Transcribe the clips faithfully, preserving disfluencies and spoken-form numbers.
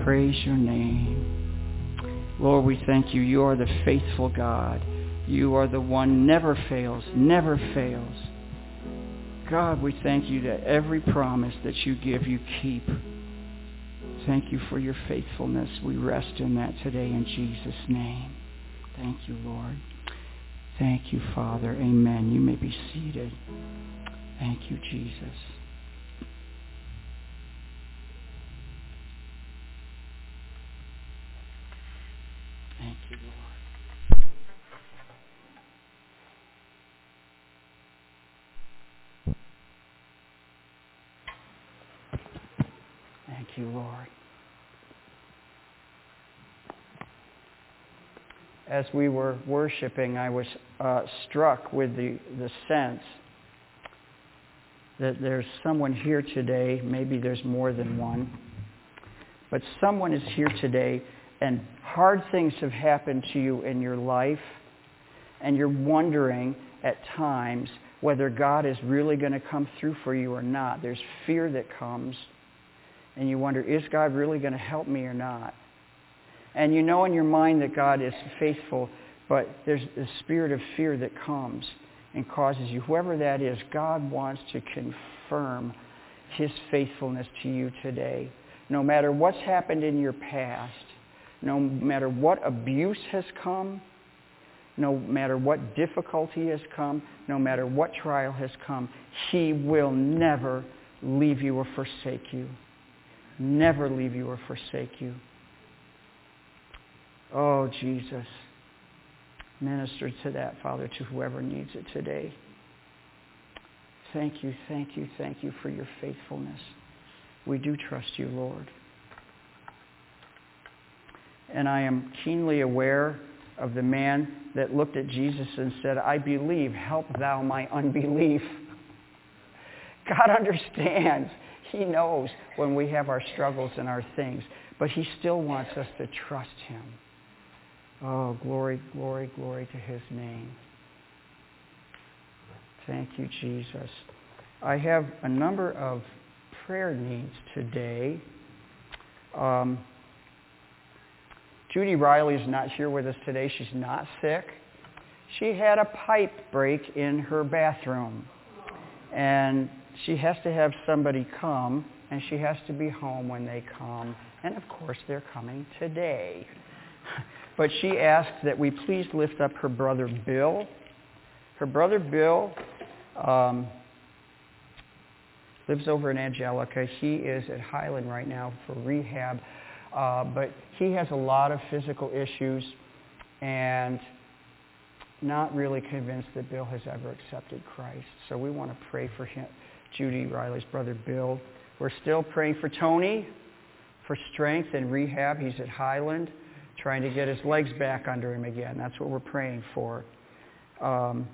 praise your name. Lord, we thank you. You are the faithful God. You are the one never fails, never fails. God, we thank you that every promise that you give, you keep. Thank you for your faithfulness. We rest in that today in Jesus' name. Thank you, Lord. Thank you, Father. Amen. You may be seated. Thank you, Jesus. Thank you, Lord. Thank you, Lord. As we were worshiping, I was uh, struck with the, the sense that there's someone here today, maybe there's more than one, but someone is here today and hard things have happened to you in your life, and you're wondering at times whether God is really going to come through for you or not. There's fear that comes, and you wonder, is God really going to help me or not? And you know in your mind that God is faithful, but there's the spirit of fear that comes and causes you, whoever that is, God wants to confirm his faithfulness to you today. No matter what's happened in your past, no matter what abuse has come, no matter what difficulty has come, no matter what trial has come, he will never leave you or forsake you. Never leave you or forsake you. Oh, Jesus. Minister to that, Father, to whoever needs it today. Thank you, thank you, thank you for your faithfulness. We do trust you, Lord. And I am keenly aware of the man that looked at Jesus and said, I believe, help thou my unbelief. God understands. He knows when we have our struggles and our things, but he still wants us to trust him. Oh, glory, glory, glory to his name. Thank you, Jesus. I have a number of prayer needs today. Um, Judy Riley is not here with us today. She's not sick. She had a pipe break in her bathroom. And she has to have somebody come, and she has to be home when they come. And of course, they're coming today. But she asked that we please lift up her brother Bill. Her brother Bill um, lives over in Angelica. He is at Highland right now for rehab. Uh, but he has a lot of physical issues and not really convinced that Bill has ever accepted Christ. So we want to pray for him, Judy Riley's brother Bill. We're still praying for Tony for strength and rehab. He's at Highland, trying to get his legs back under him again. That's what we're praying for. Um,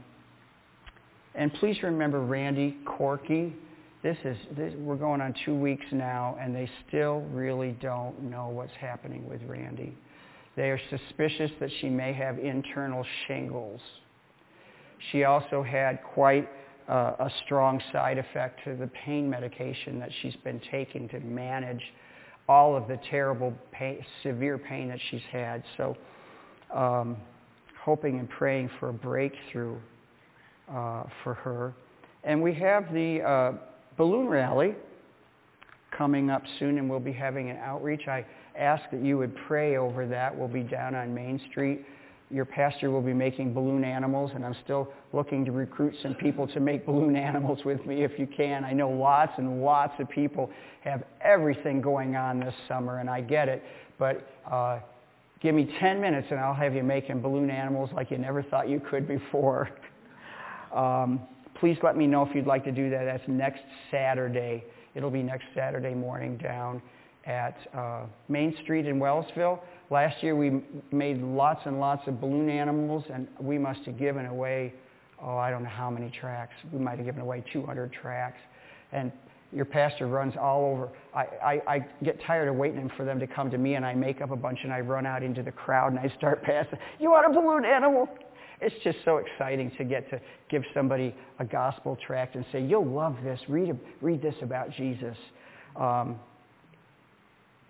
and please remember Randy Corky. This is this, we're going on two weeks now, and they still really don't know what's happening with Randy. They are suspicious that she may have internal shingles. She also had quite uh, a strong side effect to the pain medication that she's been taking to manage all of the terrible, pain, severe pain that she's had. So um, hoping and praying for a breakthrough uh, for her. And we have the uh, balloon rally coming up soon, and we'll be having an outreach. I ask that you would pray over that. We'll be down on Main Street. Your pastor will be making balloon animals, and I'm still looking to recruit some people to make balloon animals with me if you can. I know lots and lots of people have everything going on this summer, and I get it, but uh, give me ten minutes and I'll have you making balloon animals like you never thought you could before. um, please let me know if you'd like to do that. That's next Saturday. It'll be next Saturday morning down at uh, Main Street in Wellsville. Last year we made lots and lots of balloon animals, and we must have given away, oh, I don't know how many tracts. We might have given away two hundred tracts. And your pastor runs all over. I, I, I get tired of waiting for them to come to me, and I make up a bunch, and I run out into the crowd, and I start passing. You want a balloon animal? It's just so exciting to get to give somebody a gospel tract and say, you'll love this. Read, read this about Jesus. Um,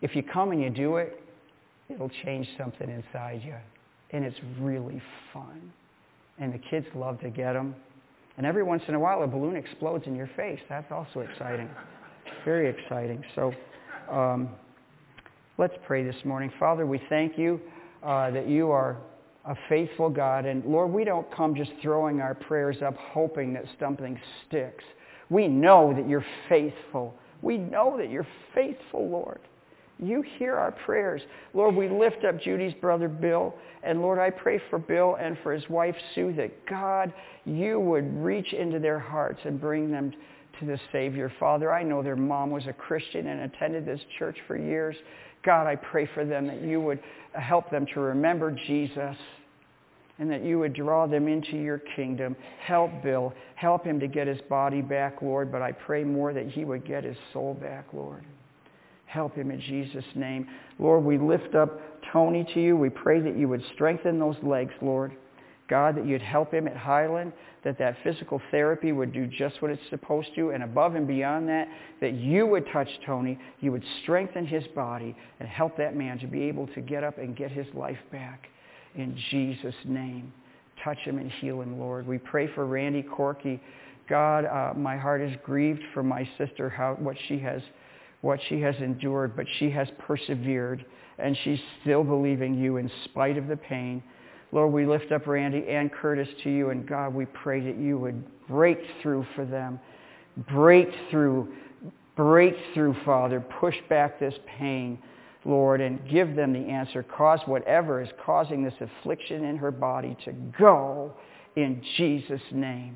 if you come and you do it, it'll change something inside you. And it's really fun. And the kids love to get them. And every once in a while, a balloon explodes in your face. That's also exciting. Very exciting. So um, let's pray this morning. Father, we thank you uh, that you are a faithful God. And Lord, we don't come just throwing our prayers up hoping that something sticks. We know that you're faithful. We know that you're faithful, Lord. You hear our prayers. Lord, we lift up Judy's brother, Bill. And Lord, I pray for Bill and for his wife, Sue, that God, you would reach into their hearts and bring them to the Savior. Father, I know their mom was a Christian and attended this church for years. God, I pray for them that you would help them to remember Jesus and that you would draw them into your kingdom. Help Bill. Help him to get his body back, Lord, but I pray more that he would get his soul back, Lord. Help him in Jesus' name. Lord, we lift up Tony to you. We pray that you would strengthen those legs, Lord. God, that you'd help him at Highland, that that physical therapy would do just what it's supposed to, and above and beyond that, that you would touch Tony, you would strengthen his body, and help that man to be able to get up and get his life back. In Jesus' name, touch him and heal him, Lord. We pray for Randy Corky. God, uh, my heart is grieved for my sister, how what she has what she has endured, but she has persevered, and she's still believing you in spite of the pain. Lord, we lift up Randy and Curtis to you, and God, we pray that you would break through for them. Break through, break through, Father. Push back this pain, Lord, and give them the answer. Cause whatever is causing this affliction in her body to go in Jesus' name.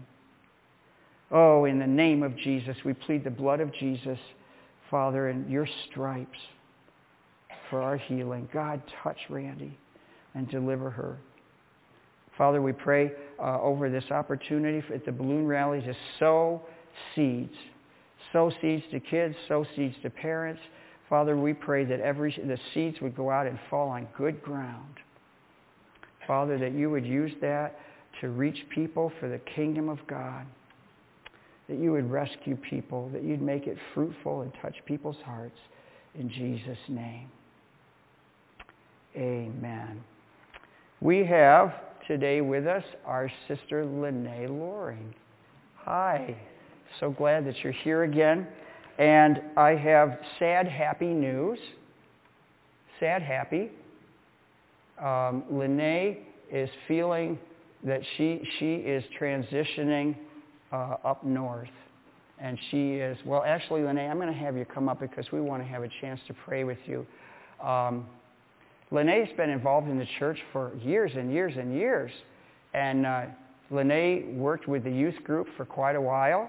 Oh, in the name of Jesus, we plead the blood of Jesus, Father, and your stripes for our healing. God, touch Randy and deliver her. Father, we pray uh, over this opportunity at the balloon rally to sow seeds. Sow seeds to kids, sow seeds to parents. Father, we pray that every the seeds would go out and fall on good ground. Father, that you would use that to reach people for the kingdom of God. That you would rescue people, that you'd make it fruitful and touch people's hearts. In Jesus' name. Amen. We have today with us our sister Lene Loring. Hi. So glad that you're here again. And I have sad, happy news. Sad, happy. Um, Lene is feeling that she she is transitioning Uh, up north. And she is, well, actually, Lene, I'm going to have you come up because we want to have a chance to pray with you. Um, Lene's been involved in the church for years and years and years. And uh, Lene worked with the youth group for quite a while.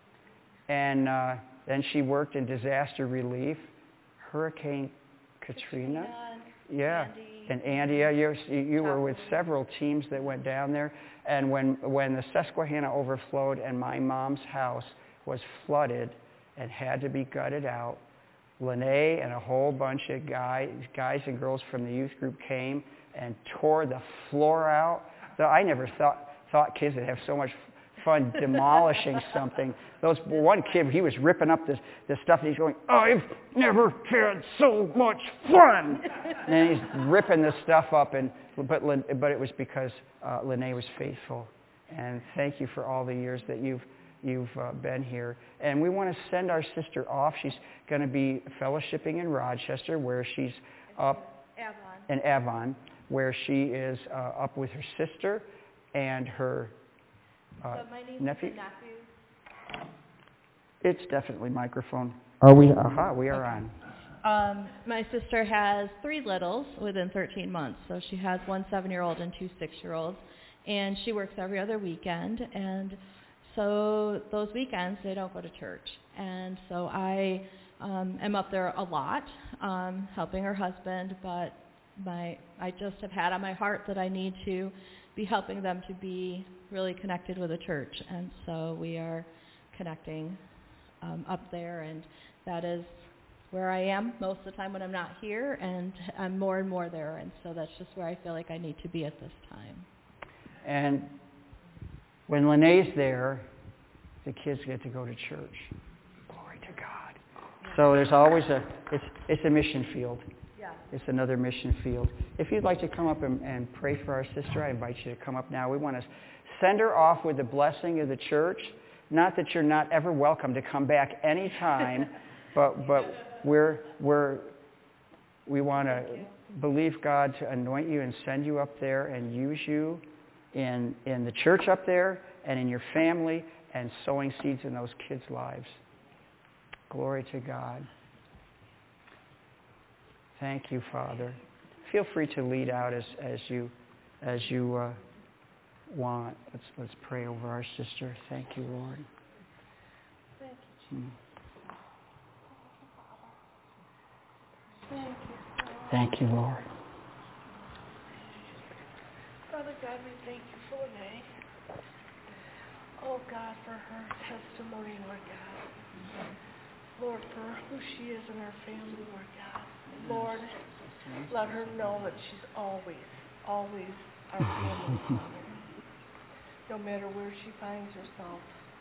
And uh, then she worked in disaster relief. Hurricane Katrina. Katrina yeah. Andy. And Andy, yeah, you, you were with several teams that went down there. And when, when the Susquehanna overflowed and my mom's house was flooded and had to be gutted out, Lene and a whole bunch of guys, guys and girls from the youth group came and tore the floor out. So I never thought, thought kids would have so much fun demolishing something. Those one kid, he was ripping up this, this stuff, and he's going, "I've never had so much fun!" And he's ripping this stuff up, and but but it was because uh, Lene was faithful. And thank you for all the years that you've you've uh, been here. And we want to send our sister off. She's going to be fellowshipping in Rochester, where she's up Avon. in Avon, where she is uh, up with her sister and her uh, so my niece nephew. and nephew. It's definitely microphone. Are we? Aha, we are okay. on. Um, my sister has three littles within thirteen months. So she has one seven-year-old and two six-year-olds. And she works every other weekend. And so those weekends, they don't go to church. And so I um, am up there a lot, um, helping her husband. But my I just have had on my heart that I need to be helping them to be really connected with the church. And so we are connecting um, up there. And that is where I am most of the time when I'm not here. And I'm more and more there. And so that's just where I feel like I need to be at this time. And when Lene's there, the kids get to go to church. Glory to God. So there's always a, it's, it's a mission field. Yeah. It's another mission field. If you'd like to come up and, and pray for our sister, I invite you to come up now. We want to send her off with the blessing of the church. Not that you're not ever welcome to come back anytime, but but we're we're we want to believe God to anoint you and send you up there and use you in in the church up there and in your family and sowing seeds in those kids' lives. Glory to God. Thank you, Father. Feel free to lead out as as you as you uh, want. Let's let's pray over our sister. Thank you, Lord. Thank you, Jesus. Hmm. Thank you. Thank you, Lord. Father God, we thank you for Renee. Oh God, for her testimony, Lord God. Lord, for who she is in her family, Lord God. Lord, let her know that she's always, always our family, Father. No matter where she finds herself,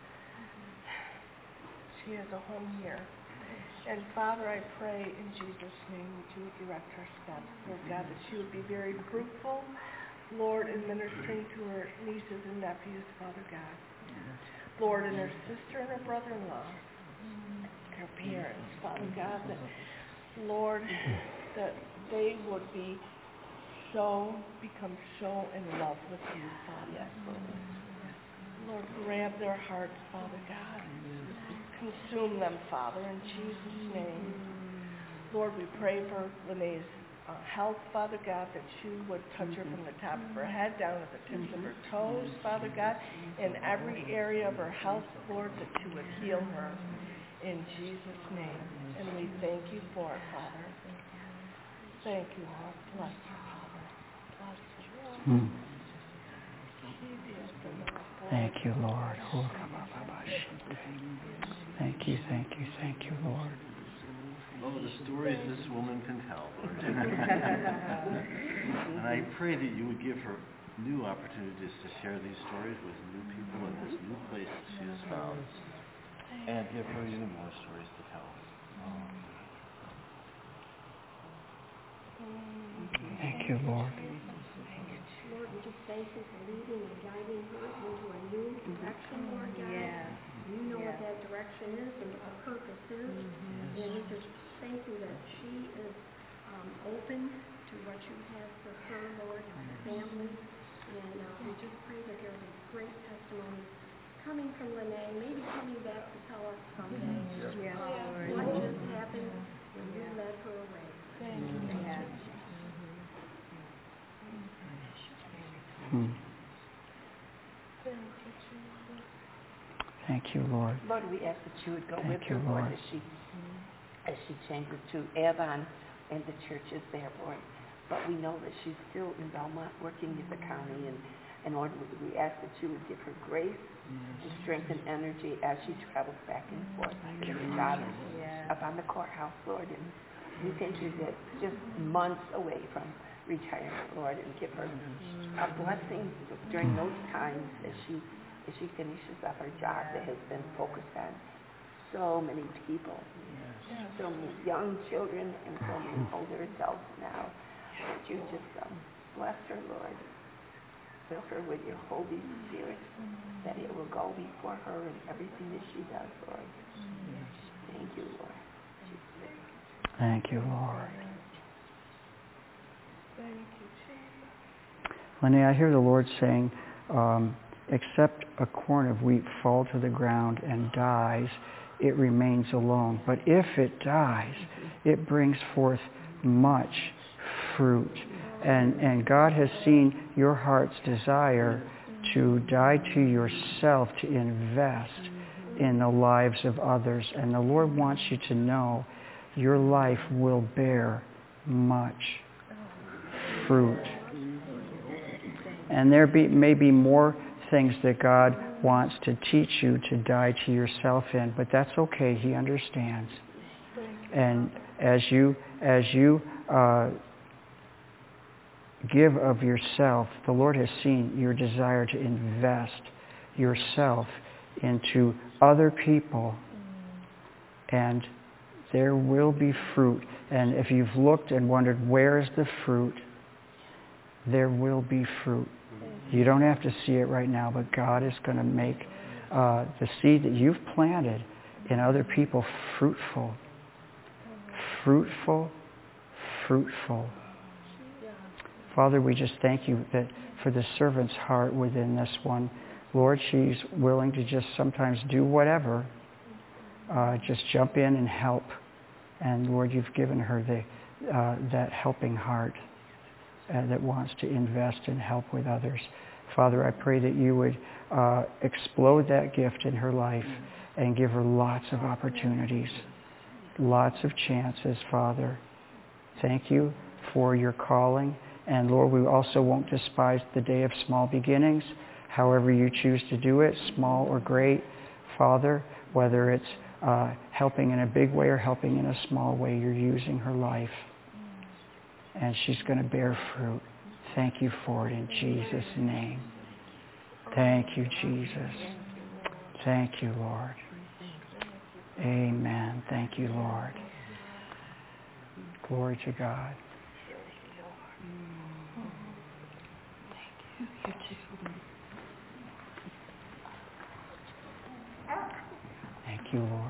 she has a home here. And Father, I pray in Jesus' name that you would direct her steps, Lord God, that she would be very fruitful, Lord, in ministering to her nieces and nephews, Father God. Lord, and her sister and her brother-in-law, her parents, Father God, that, Lord, that they would be so, become so in love with you, Father. Lord, grab their hearts, Father God. Consume them, Father, in Jesus' name. Lord, we pray for Renee's uh, health, Father God, that you would touch her from the top of her head down to the tips of her toes, Father God, in every area of her health, Lord, that you would heal her in Jesus' name. And we thank you for it, Father. Thank you, Lord. Bless her, Father. Bless her. Hmm. Thank you, Lord. Thank you, thank you, thank you, Lord. Oh, the stories this woman can tell, Lord. And I pray that you would give her new opportunities to share these stories with new people in this new place that she has found. And give her even more stories to tell. Thank you, Lord. Lord, we just thank you for leading and guiding her into a new direction, Lord God. Yeah. You know Yeah. what that direction is and what her purpose is. Mm-hmm. And we just thank you that she is um, open to what you have for her, Lord, and her family. And uh, we just pray that there will be great testimonies coming from Renee, maybe coming back to tell us someday Yes, uh, Lord. what just happened when you led her away. Thank you. Yes. Hmm. Thank you, Jesus. Thank you, Lord. Lord, we ask that you would go Thank with you, her, Lord, Lord. as she as she changes to Avon and the churches there, Lord. But we know that she's still in Belmont working with the county, and, and Lord, we ask that you would give her grace and strength and energy as she travels back and forth to her job Yeah. up on the courthouse, Lord. And we thank you that just months away from retirement, Lord, and give her a blessing during those times as she as she finishes up her job that has been focused on so many people, so many young children and so many older adults now. That you just um, bless her, Lord. Fill her with your Holy Spirit, that it will go before her in everything that she does, Lord. Thank you, Lord. Jesus. Thank you, Lord. Thank you, Jesus. Lenny, I hear the Lord saying, um, except a corn of wheat fall to the ground and dies, it remains alone. But if it dies, it brings forth much fruit. And, and God has seen your heart's desire to die to yourself, to invest in the lives of others. And the Lord wants you to know your life will bear much fruit. And there be, may be more things that God wants to teach you to die to yourself in, but that's okay. He understands. And as you as you uh, give of yourself, the Lord has seen your desire to invest yourself into other people and There will be fruit. And if you've looked and wondered, where is the fruit? There will be fruit. You don't have to see it right now, but God is going to make uh, the seed that you've planted in other people fruitful. Fruitful, fruitful. Father, we just thank you that for the servant's heart within this one. Lord, she's willing to just sometimes do whatever, uh, just jump in and help. And Lord, you've given her the, uh, that helping heart uh, that wants to invest and help with others. Father, I pray that you would uh, explode that gift in her life and give her lots of opportunities, lots of chances, Father. Thank you for your calling. And Lord, we also won't despise the day of small beginnings, however you choose to do it, small or great, Father, whether it's uh, helping in a big way or helping in a small way, you're using her life. And she's going to bear fruit. Thank you for it in Jesus' name. Thank you, Jesus. Thank you, Lord. Amen. Thank you, Lord. Glory to God. Thank you, Lord.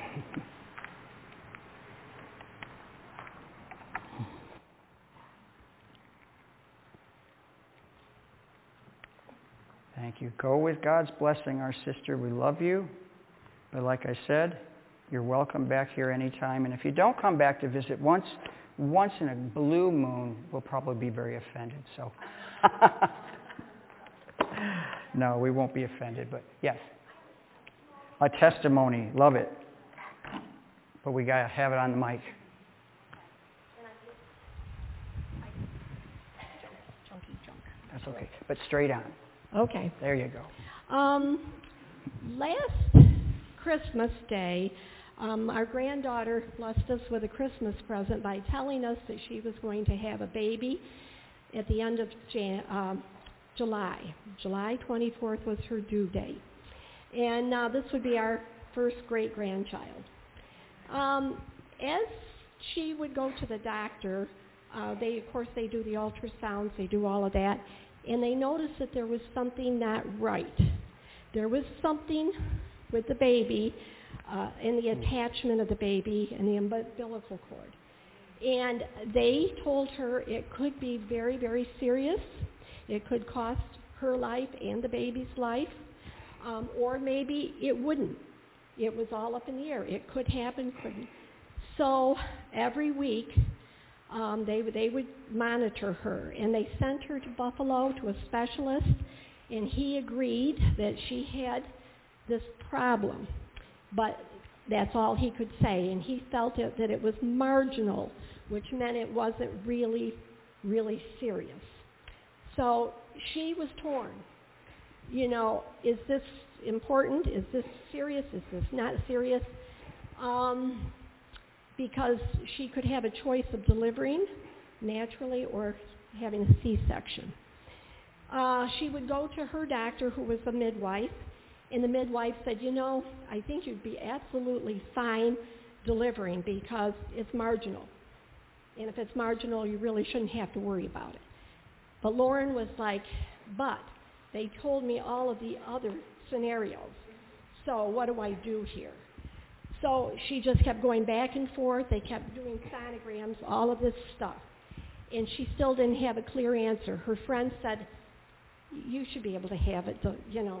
Thank you. Go with God's blessing, our sister. We love you. But like I said, you're welcome back here anytime. And if you don't come back to visit once, once in a blue moon, we'll probably be very offended. So, no, we won't be offended. But yes, a testimony. Love it. But we got to have it on the mic. That's okay. But straight on. Okay. There you go. Um, last Christmas Day, um, our granddaughter blessed us with a Christmas present by telling us that she was going to have a baby at the end of Jan- um, July. July twenty-fourth was her due date. And uh, this would be our first great-grandchild. Um, as she would go to the doctor, uh, they, of course, they do the ultrasounds, they do all of that, and they noticed that there was something not right. There was something with the baby uh, and the attachment of the baby and the umbilical cord. And they told her it could be very, very serious. It could cost her life and the baby's life, um, or maybe it wouldn't. It was all up in the air. It could happen, couldn't. So every week, Um, they, they would monitor her, and they sent her to Buffalo to a specialist, and he agreed that she had this problem, but that's all he could say, and he felt it, that it was marginal, which meant it wasn't really, really serious. So she was torn. You know, is this important? Is this serious? Is this not serious? Um... because she could have a choice of delivering naturally or having a C-section. Uh, she would go to her doctor, who was a midwife, and the midwife said, you know, I think you'd be absolutely fine delivering because it's marginal. And if it's marginal, you really shouldn't have to worry about it. But Lauren was like, but they told me all of the other scenarios. So what do I do here? So she just kept going back and forth. They kept doing sonograms, all of this stuff. And she still didn't have a clear answer. Her friend said, you should be able to have it, you know,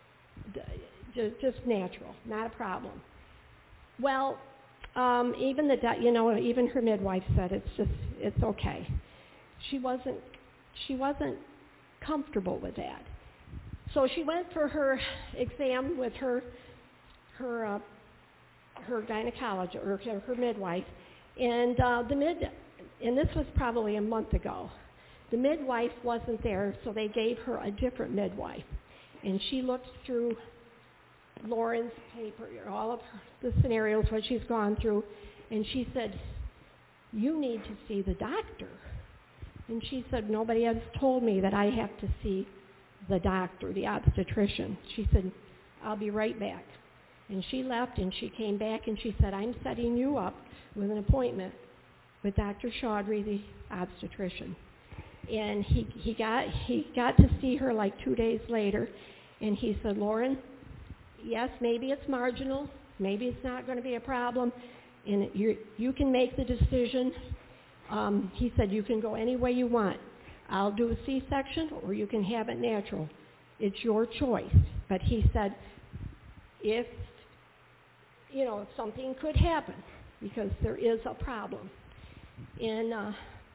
just natural, not a problem. Well, um, even the, you know, even her midwife said it's just, it's okay. She wasn't, she wasn't comfortable with that. So she went for her exam with her, her, uh, her gynecologist, or her midwife, and uh, the mid, and this was probably a month ago. The midwife wasn't there, so they gave her a different midwife, and she looked through Lauren's paper, all of her, the scenarios, what she's gone through, and she said, you need to see the doctor. And she said, nobody has told me that I have to see the doctor, the obstetrician. She said, I'll be right back. And she left, and she came back, and she said, I'm setting you up with an appointment with Doctor Chaudhry, the obstetrician. And he, he, got, he got to see her like two days later, and he said, Lauren, yes, maybe it's marginal, maybe it's not going to be a problem, and you you can make the decision. Um, he said, you can go any way you want. I'll do a C-section, or you can have it natural. It's your choice. But he said, if, you know, if something could happen, because there is a problem. And uh,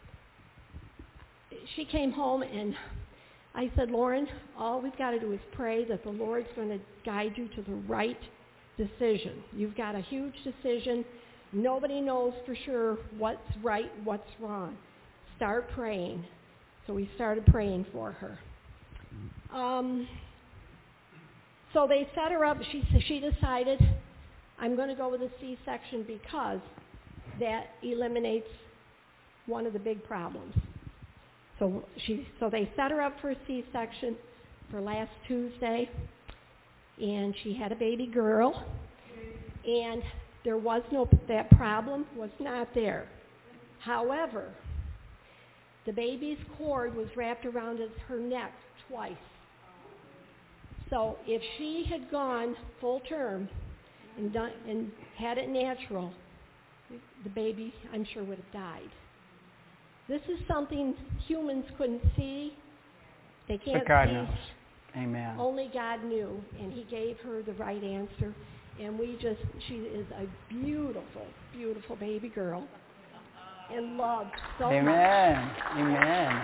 she came home, and I said, Lauren, all we've got to do is pray that the Lord's going to guide you to the right decision. You've got a huge decision. Nobody knows for sure what's right, what's wrong. Start praying. So we started praying for her. Um, so they set her up. She, she decided, I'm going to go with a C-section because that eliminates one of the big problems. So she, so they set her up for a C-section for last Tuesday, and she had a baby girl, and there was no, that problem was not there. However, the baby's cord was wrapped around her neck twice. So if she had gone full term and, done, and had it natural, the baby, I'm sure, would have died. This is something humans couldn't see. They can't but God see. knows. Amen. Only God knew, and he gave her the right answer. And we just, she is a beautiful, beautiful baby girl and loved so Amen. much. Amen.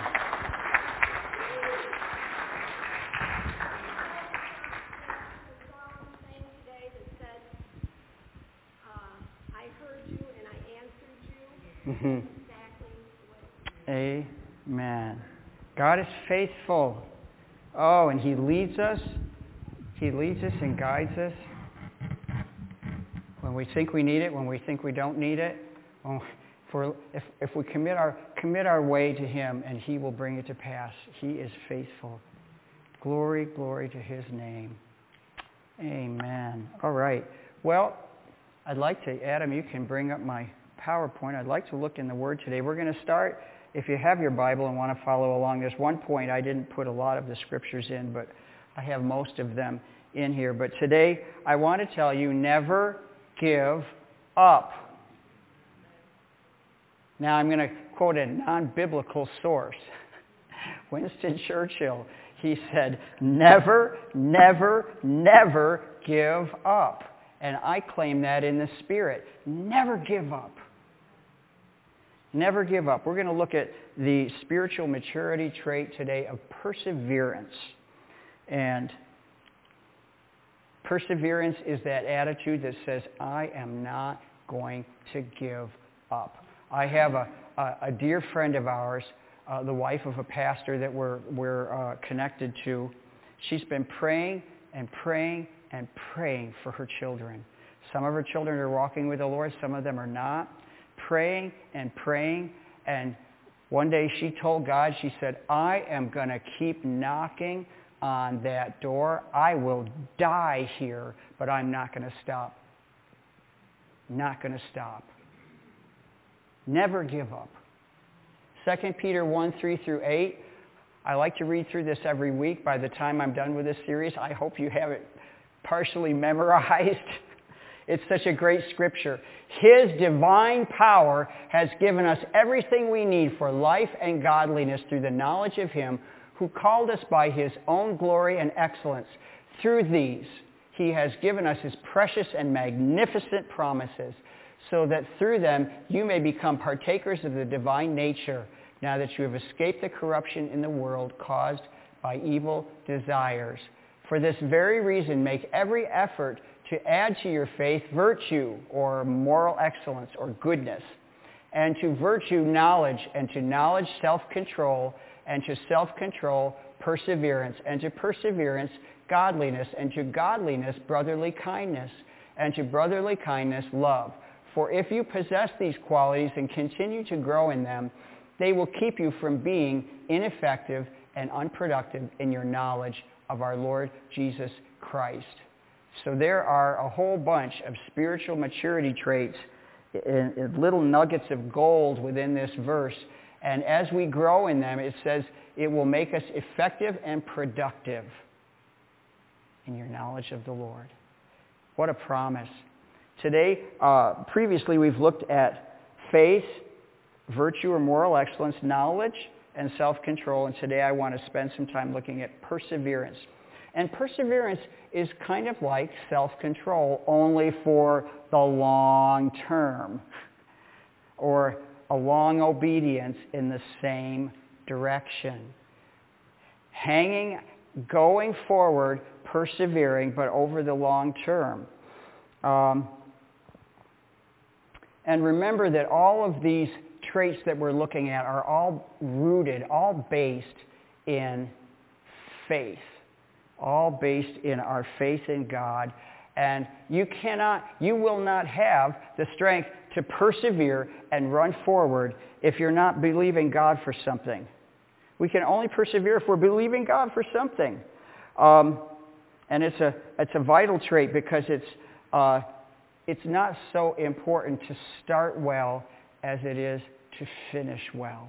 Mm-hmm. Amen. God is faithful. Oh, and he leads us. He leads us and guides us when we think we need it, when we think we don't need it. Well, for, if, if we commit our, commit our way to him, and he will bring it to pass. He is faithful. Glory, glory to his name. Amen. All right. Well, I'd like to, Adam, you can bring up my PowerPoint. I'd like to look in the Word today. We're going to start, if you have your Bible and want to follow along, there's one point I didn't put a lot of the scriptures in, but I have most of them in here. But today, I want to tell you, never give up. Now, I'm going to quote a non-biblical source. Winston Churchill. He said, never, never, never give up. And I claim that in the Spirit. Never give up. Never give up. We're going to look at the spiritual maturity trait today of perseverance. And perseverance is that attitude that says, I am not going to give up. I have a, a, a dear friend of ours, uh, the wife of a pastor that we're, we're uh, connected to. She's been praying and praying and praying for her children. Some of her children are walking with the Lord. Some of them are not. Praying and praying. And one day she told God, she said, I am going to keep knocking on that door. I will die here, but I'm not going to stop. Not going to stop. Never give up. Second Peter one, three through eight. I like to read through this every week. By the time I'm done with this series, I hope you have it partially memorized. It's such a great scripture. His divine power has given us everything we need for life and godliness through the knowledge of him who called us by his own glory and excellence. Through these, he has given us his precious and magnificent promises, so that through them you may become partakers of the divine nature, now that you have escaped the corruption in the world caused by evil desires. For this very reason, make every effort to add to your faith virtue, or moral excellence, or goodness, and to virtue knowledge, and to knowledge self-control, and to self-control perseverance, and to perseverance godliness, and to godliness brotherly kindness, and to brotherly kindness love. For if you possess these qualities and continue to grow in them, they will keep you from being ineffective and unproductive in your knowledge of our Lord Jesus Christ. So there are a whole bunch of spiritual maturity traits, in, in little nuggets of gold within this verse. And as we grow in them, it says it will make us effective and productive in your knowledge of the Lord. What a promise. Today, uh, previously we've looked at faith, virtue or moral excellence, knowledge, and self-control. And today I want to spend some time looking at perseverance. And perseverance is kind of like self-control, only for the long term, or a long obedience in the same direction. Hanging, going forward, persevering, but over the long term. Um, and remember that all of these traits that we're looking at are all rooted, all based in faith. All based in our faith in God. And you cannot, you will not have the strength to persevere and run forward if you're not believing God for something. We can only persevere if we're believing God for something. Um, and it's a, it's a vital trait because it's, uh, it's not so important to start well as it is to finish well.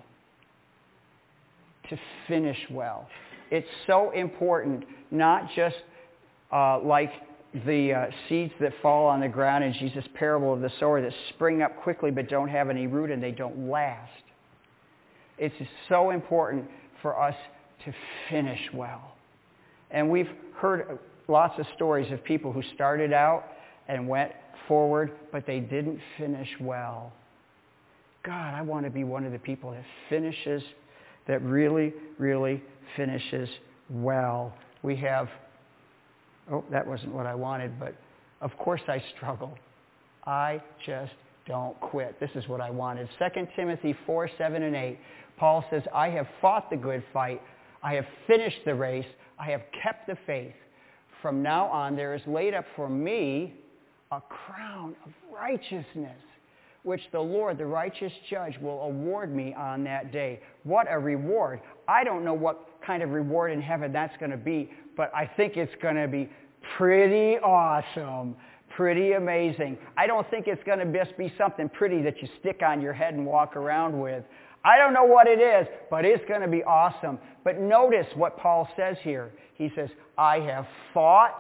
To finish well. It's so important, not just uh, like the uh, seeds that fall on the ground in Jesus' parable of the sower that spring up quickly but don't have any root and they don't last. It's so important for us to finish well. And we've heard lots of stories of people who started out and went forward, but they didn't finish well. God, I want to be one of the people that finishes, that really, really finishes well. We have, oh, that wasn't what I wanted, but of course I struggle. I just don't quit. This is what I wanted. Second Timothy four, seven, and eight. Paul says, I have fought the good fight. I have finished the race. I have kept the faith. From now on there is laid up for me a crown of righteousness, which the Lord, the righteous judge, will award me on that day. What a reward. I don't know what kind of reward in heaven that's going to be, but I think it's going to be pretty awesome, pretty amazing. I don't think it's going to just be something pretty that you stick on your head and walk around with. I don't know what it is, but it's going to be awesome. But notice what Paul says here. He says, I have fought,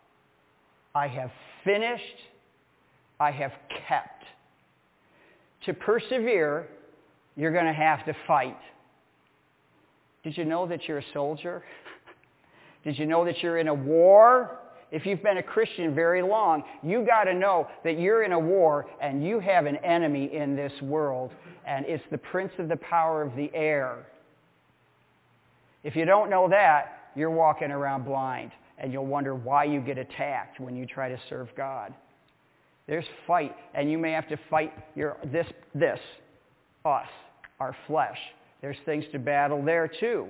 I have finished, I have kept. To persevere, you're going to have to fight. Did you know that you're a soldier? Did you know that you're in a war? If you've been a Christian very long, you got to know that you're in a war and you have an enemy in this world, and it's the prince of the power of the air. If you don't know that, you're walking around blind, and you'll wonder why you get attacked when you try to serve God. There's fight, and you may have to fight your this, this, us, our flesh. There's things to battle there too.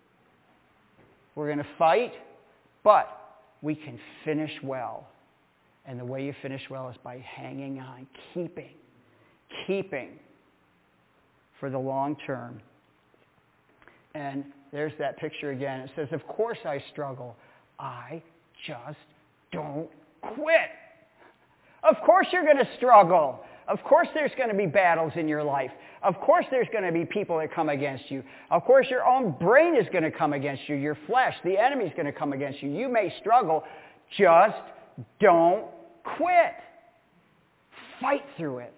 We're going to fight, but we can finish well. And the way you finish well is by hanging on, keeping, keeping for the long term. And there's that picture again. It says, of course I struggle. I just don't quit. Of course you're going to struggle. Of course there's going to be battles in your life. Of course there's going to be people that come against you. Of course your own brain is going to come against you. Your flesh, the enemy is going to come against you. You may struggle. Just don't quit. Fight through it.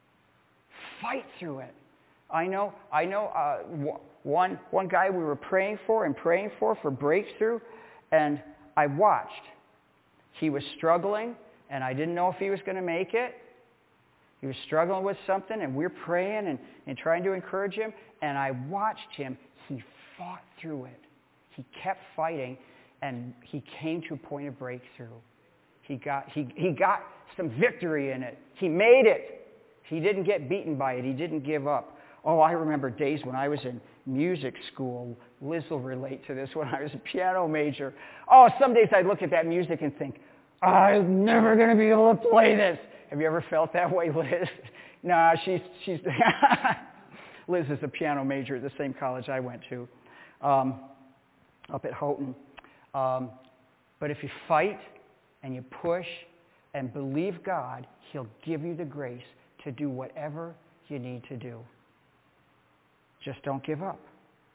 Fight through it. I know, I know uh, one, one guy we were praying for and praying for for breakthrough, and I watched. He was struggling, and I didn't know if he was going to make it. He was struggling with something, and we were praying and, and trying to encourage him, and I watched him. He fought through it. He kept fighting, and he came to a point of breakthrough. He got, he, he got some victory in it. He made it. He didn't get beaten by it. He didn't give up. Oh, I remember days when I was in music school. Liz will relate to this, when I was a piano major. Oh, some days I'd look at that music and think, I'm never going to be able to play this. Have you ever felt that way, Liz? Nah, she's, she's Liz is a piano major at the same college I went to, um, up at Houghton. Um, but if you fight and you push and believe God, he'll give you the grace to do whatever you need to do. Just don't give up.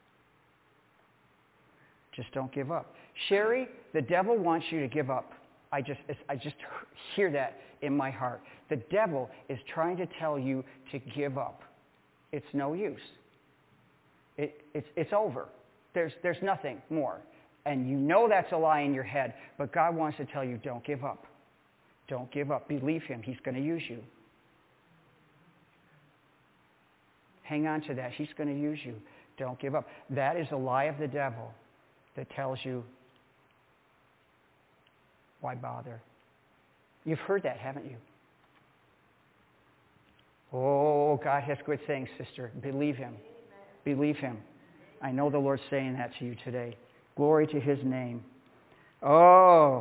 Just don't give up. Sherry, the devil wants you to give up. I just, I just hear that in my heart. The devil is trying to tell you to give up. It's no use. It, it's, it's over. There's, there's nothing more. And you know that's a lie in your head, but God wants to tell you, don't give up. Don't give up. Believe him. He's going to use you. Hang on to that. He's going to use you. Don't give up. That is a lie of the devil that tells you, why bother? You've heard that, haven't you? Oh, God has good things, sister. Believe him. Believe him. I know the Lord's saying that to you today. Glory to his name. Oh.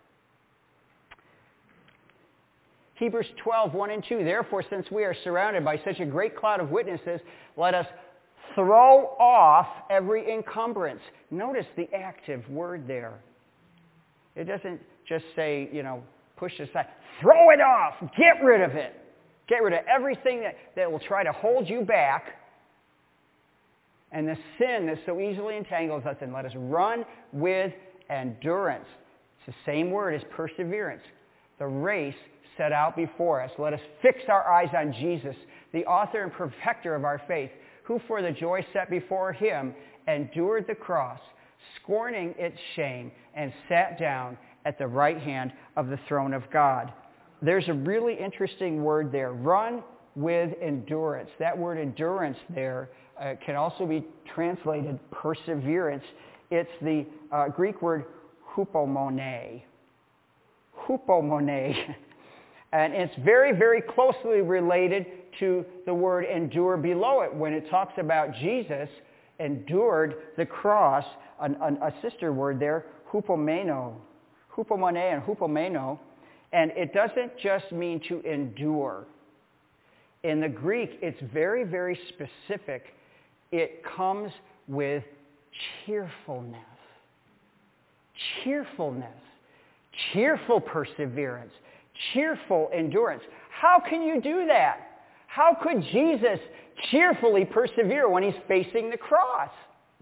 Hebrews twelve, one and two. Therefore, since we are surrounded by such a great cloud of witnesses, let us throw off every encumbrance. Notice the active word there. It doesn't just say, you know, push it aside. Throw it off. Get rid of it. Get rid of everything that, that will try to hold you back. And the sin that so easily entangles us, and let us run with endurance. It's the same word as perseverance. The race set out before us. Let us fix our eyes on Jesus, the author and perfecter of our faith, who for the joy set before him endured the cross, scorning its shame, and sat down at the right hand of the throne of God. There's a really interesting word there. Run with endurance. That word endurance there uh, can also be translated perseverance. It's the uh, Greek word hupomone. Hupomone. And it's very, very closely related to the word endure below it. When it talks about Jesus endured the cross, an, an, a sister word there, hupomeno. Hupomone and hupomeno. And it doesn't just mean to endure. In the Greek, it's very, very specific. It comes with cheerfulness. Cheerfulness. Cheerful perseverance. Cheerful endurance. How can you do that? How could Jesus cheerfully persevere when he's facing the cross?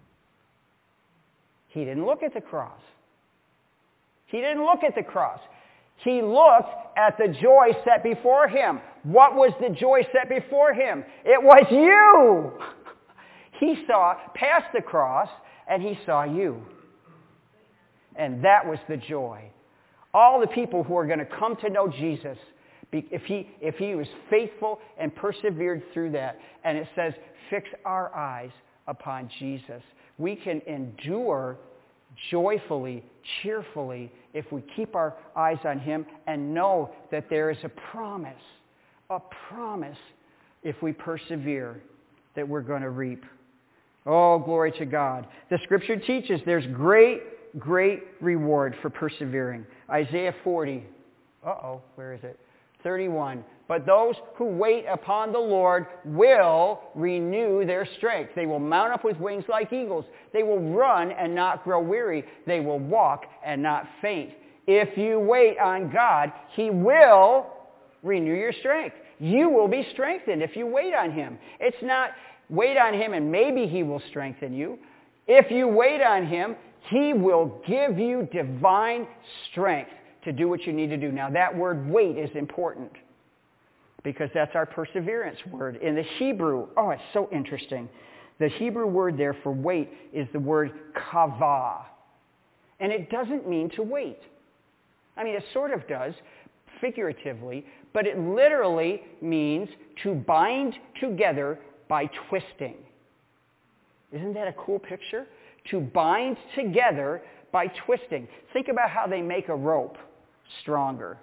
He didn't look at the cross. He didn't look at the cross. He looked at the joy set before him. What was the joy set before him? It was you. He saw past the cross, and he saw you. And that was the joy. All the people who are going to come to know Jesus, if he, if he was faithful and persevered through that. And it says, fix our eyes upon Jesus. We can endure joyfully, cheerfully, if we keep our eyes on him and know that there is a promise, a promise, if we persevere, that we're going to reap. Oh, glory to God. The Scripture teaches there's great, great reward for persevering. Isaiah forty. Uh-oh, where is it? thirty-one. But those who wait upon the Lord will renew their strength. They will mount up with wings like eagles. They will run and not grow weary. They will walk and not faint. If you wait on God, he will renew your strength. You will be strengthened if you wait on him. It's not wait on him and maybe he will strengthen you. If you wait on him, he will give you divine strength to do what you need to do. Now that word wait is important because that's our perseverance word. In the Hebrew, oh, it's so interesting. The Hebrew word there for wait is the word kavah. And it doesn't mean to wait. I mean, it sort of does, figuratively, but it literally means to bind together by twisting. Isn't that a cool picture? To bind together by twisting. Think about how they make a rope stronger.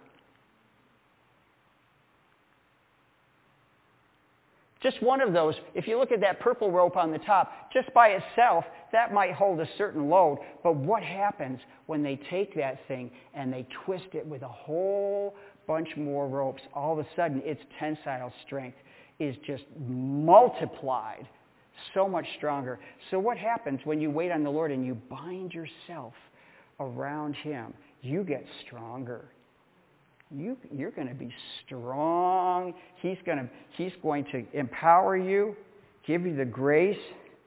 Just one of those, if you look at that purple rope on the top, just by itself, that might hold a certain load. But what happens when they take that thing and they twist it with a whole bunch more ropes? All of a sudden, its tensile strength is just multiplied, so much stronger. So what happens when you wait on the Lord and you bind yourself around him? you get stronger. You, you're going to be strong. He's going to, he's going to empower you, give you the grace.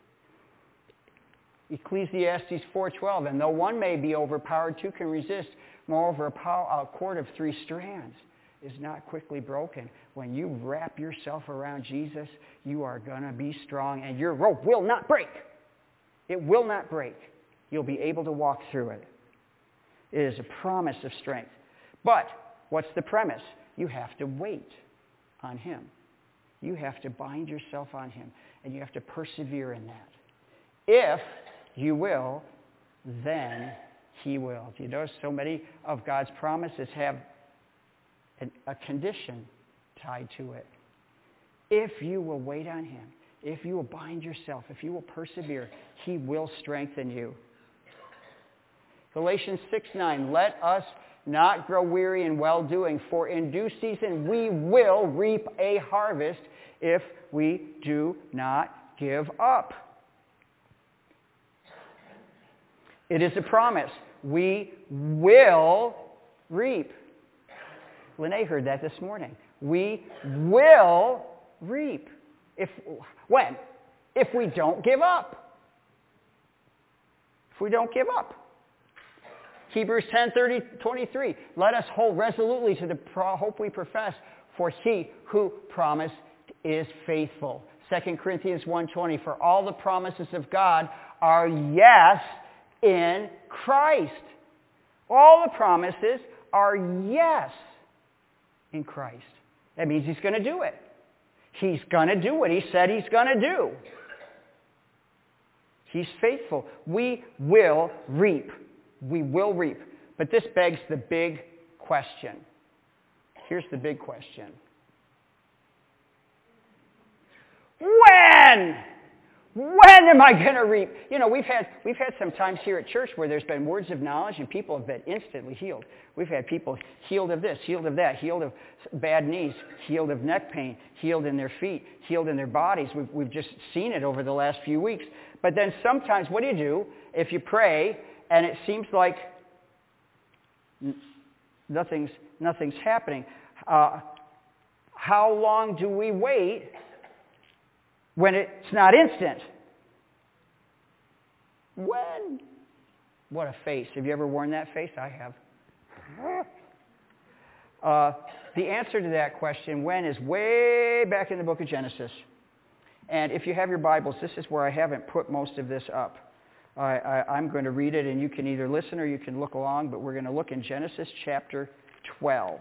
Ecclesiastes four twelve, and though one may be overpowered, two can resist. Moreover, a, power, a cord of three strands is not quickly broken. When you wrap yourself around Jesus, you are going to be strong, and your rope will not break. It will not break. You'll be able to walk through it. It is a promise of strength. But what's the premise? You have to wait on Him. You have to bind yourself on Him, and you have to persevere in that. If you will, then He will. Do you notice so many of God's promises have an, a condition tied to it? If you will wait on Him, if you will bind yourself, if you will persevere, He will strengthen you. Galatians six nine, let us not grow weary in well-doing, for in due season we will reap a harvest if we do not give up. It is a promise. We will reap. Lene heard that this morning. We will reap. If when? If we don't give up. If we don't give up. Hebrews ten thirty twenty-three. Let us hold resolutely to the hope we profess, for He who promised is faithful. Second Corinthians one twenty. For all the promises of God are yes in Christ. All the promises are yes in Christ. That means He's going to do it. He's going to do what He said He's going to do. He's faithful. We will reap. We will reap. But this begs the big question. Here's the big question. When? When am I going to reap? You know, we've had we've had some times here at church where there's been words of knowledge and people have been instantly healed. We've had people healed of this, healed of that, healed of bad knees, healed of neck pain, healed in their feet, healed in their bodies. We've, we've just seen it over the last few weeks. But then sometimes, what do you do if you pray and it seems like nothing's, nothing's happening? Uh, how long do we wait when it's not instant? When? What a face. Have you ever worn that face? I have. Uh, the answer to that question, when, is way back in the book of Genesis. And if you have your Bibles, this is where I haven't put most of this up. I, I, I'm going to read it, and you can either listen or you can look along, but we're going to look in Genesis chapter twelve.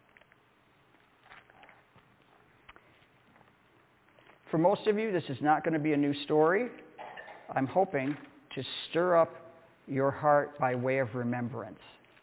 For most of you, this is not going to be a new story. I'm hoping to stir up your heart by way of remembrance.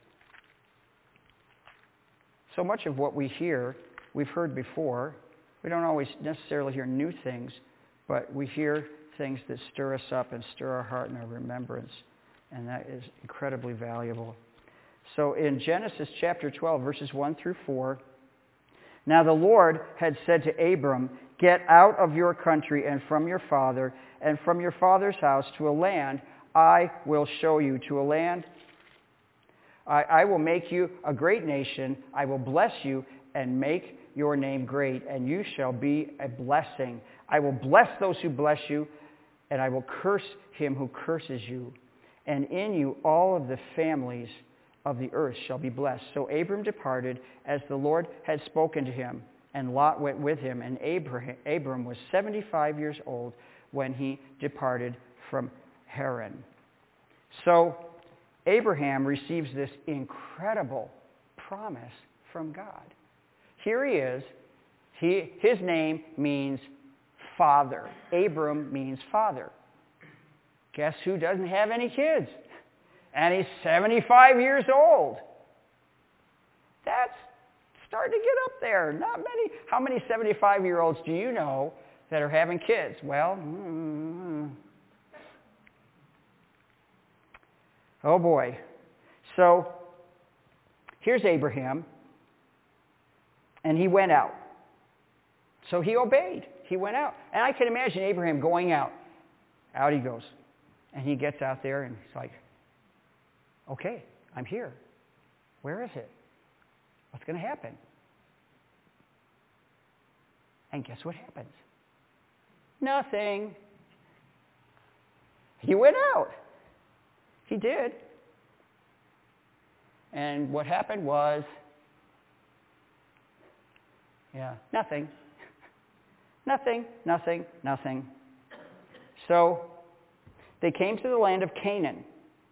So much of what we hear, we've heard before. We don't always necessarily hear new things, but we hear things that stir us up and stir our heart and our remembrance, and that is incredibly valuable. So in Genesis chapter twelve, verses one through four, now the Lord had said to Abram, get out of your country and from your father and from your father's house to a land I will show you, to a land I, I will make you a great nation. I will bless you and make your name great, and you shall be a blessing. I will bless those who bless you, and I will curse him who curses you. And in you all of the families of the earth shall be blessed. So Abram departed as the Lord had spoken to him, and Lot went with him. And Abraham, Abram was seventy-five years old when he departed from Haran. So Abraham receives this incredible promise from God. Here he is. He, his name means father. Abram means father. Guess who doesn't have any kids? And he's seventy-five years old. That's starting to get up there. Not many. How many seventy-five-year-olds do you know that are having kids? Well, mm, oh boy. So here's Abraham, and he went out. So he obeyed. He went out. And I can imagine Abraham going out. Out he goes. And he gets out there, and he's like, okay, I'm here. Where is it? What's going to happen? And guess what happens? Nothing. He went out. He did. And what happened was, yeah, nothing. Nothing, nothing, nothing. So they came to the land of Canaan.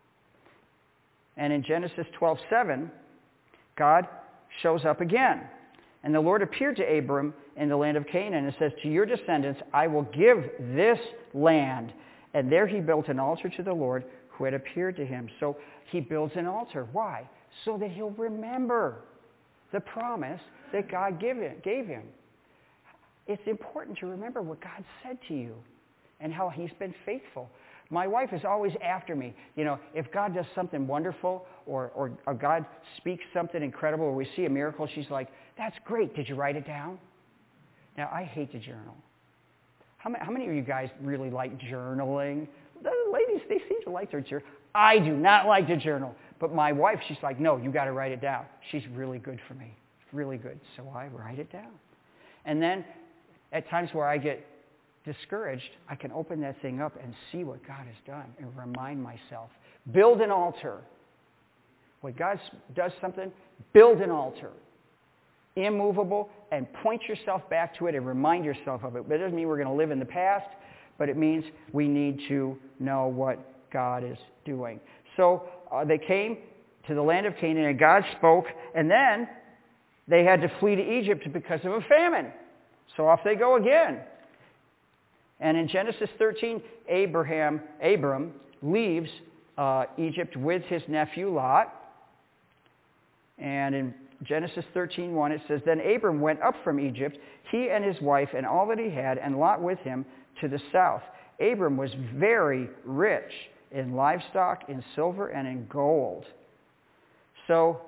And in Genesis twelve seven, God shows up again. And the Lord appeared to Abram in the land of Canaan and says, to your descendants I will give this land. And there he built an altar to the Lord who had appeared to him. So he builds an altar. Why? So that he'll remember the promise that God gave him. It's important to remember what God said to you and how he's been faithful. My wife is always after me. You know, if God does something wonderful or, or, or God speaks something incredible or we see a miracle, she's like, that's great. Did you write it down? Now, I hate to journal. How many, how many of you guys really like journaling? The ladies, they seem to like their journal. I do not like to journal. But my wife, she's like, no, you got to write it down. She's really good for me. Really good. So I write it down. And then at times where I get discouraged, I can open that thing up and see what God has done and remind myself. Build an altar. When God does something, build an altar. Immovable, and point yourself back to it and remind yourself of it. But it doesn't mean we're going to live in the past, but it means we need to know what God is doing. So uh, they came to the land of Canaan, and God spoke, and then they had to flee to Egypt because of a famine. So off they go again. And in Genesis thirteen, Abraham, Abram leaves uh, Egypt with his nephew Lot. And in Genesis thirteen one, it says, then Abram went up from Egypt, he and his wife and all that he had, and Lot with him to the south. Abram was very rich in livestock, in silver, and in gold. So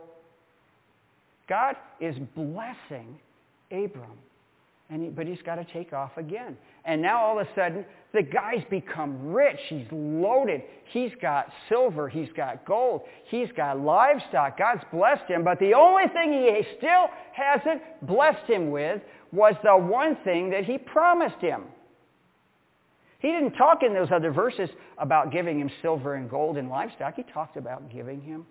God is blessing Abram. And he, but he's got to take off again. And now all of a sudden, the guy's become rich. He's loaded. He's got silver. He's got gold. He's got livestock. God's blessed him. But the only thing he still hasn't blessed him with was the one thing that he promised him. He didn't talk in those other verses about giving him silver and gold and livestock. He talked about giving him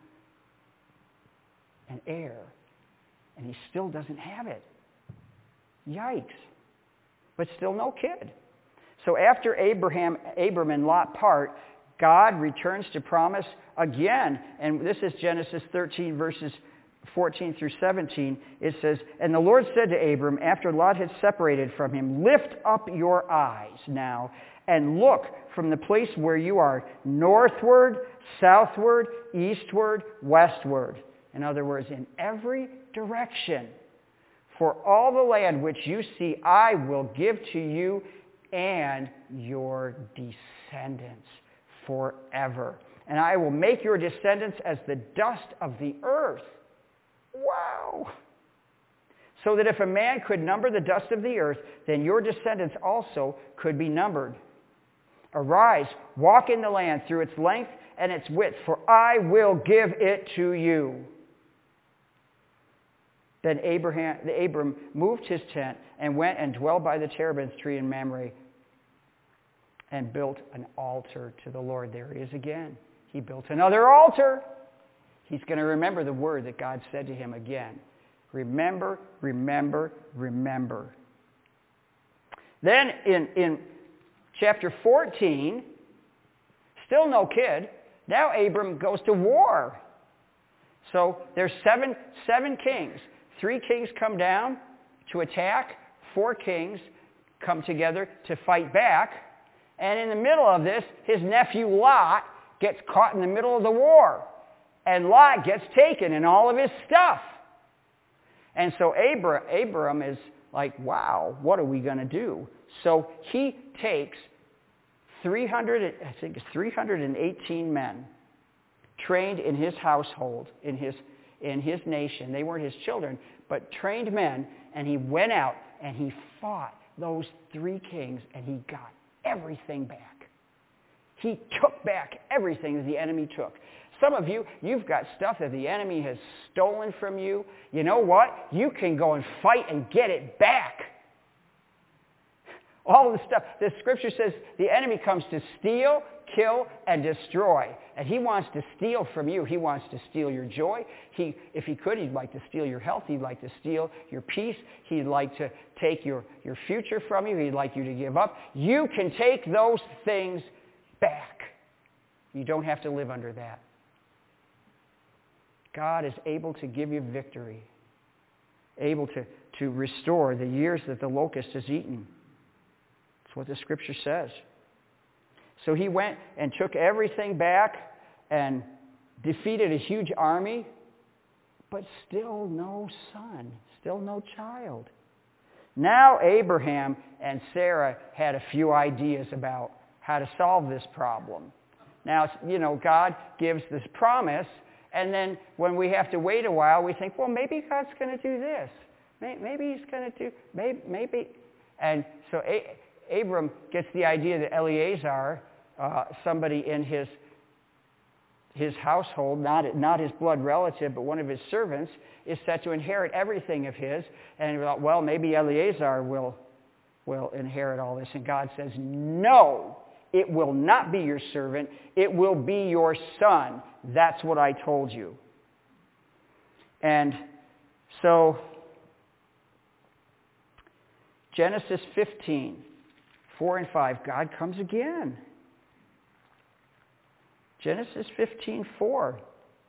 an heir. And he still doesn't have it. Yikes. But still no kid. So after Abraham, Abram and Lot part, God returns to promise again. And this is Genesis thirteen, verses fourteen through seventeen. It says, and the Lord said to Abram, after Lot had separated from him, lift up your eyes now and look from the place where you are northward, southward, eastward, westward. In other words, in every direction. For all the land which you see, I will give to you and your descendants forever. And I will make your descendants as the dust of the earth. Wow! So that if a man could number the dust of the earth, then your descendants also could be numbered. Arise, walk in the land through its length and its width, for I will give it to you. Then Abraham, Abram moved his tent and went and dwelt by the terebinth tree in Mamre and built an altar to the Lord. There he is again. He built another altar. He's going to remember the word that God said to him again. Remember, remember, remember. Then in, in chapter fourteen, still no kid. Now Abram goes to war. So there's seven, seven kings. Three kings come down to attack. Four kings come together to fight back. And in the middle of this, his nephew Lot gets caught in the middle of the war. And Lot gets taken and all of his stuff. And so Abram, Abram is like, wow, what are we going to do? So he takes three hundred, I think it's three hundred eighteen men trained in his household, in his in his nation. They weren't his children, but trained men, and he went out and he fought those three kings, and he got everything back. He took back everything that the enemy took. Some of you, you've got stuff that the enemy has stolen from you. You know what? You can go and fight and get it back. All of the stuff. The scripture says the enemy comes to steal, kill, and destroy. And he wants to steal from you. He wants to steal your joy. He, if he could, he'd like to steal your health. He'd like to steal your peace. He'd like to take your, your future from you. He'd like you to give up. You can take those things back. You don't have to live under that. God is able to give you victory, able to, to restore the years that the locust has eaten. That's what the scripture says. So he went and took everything back and defeated a huge army, but still no son, still no child. Now Abraham and Sarah had a few ideas about how to solve this problem. Now, you know, God gives this promise, and then when we have to wait a while, we think, well, maybe God's going to do this. Maybe he's going to do, maybe, maybe. And so A- Abram gets the idea that Eleazar, uh, somebody in his his household, not, not his blood relative, but one of his servants, is set to inherit everything of his. And he thought, well, maybe Eleazar will, will inherit all this. And God says, no, it will not be your servant. It will be your son. That's what I told you. And so, Genesis fifteen, four and five, God comes again. Genesis fifteen, four.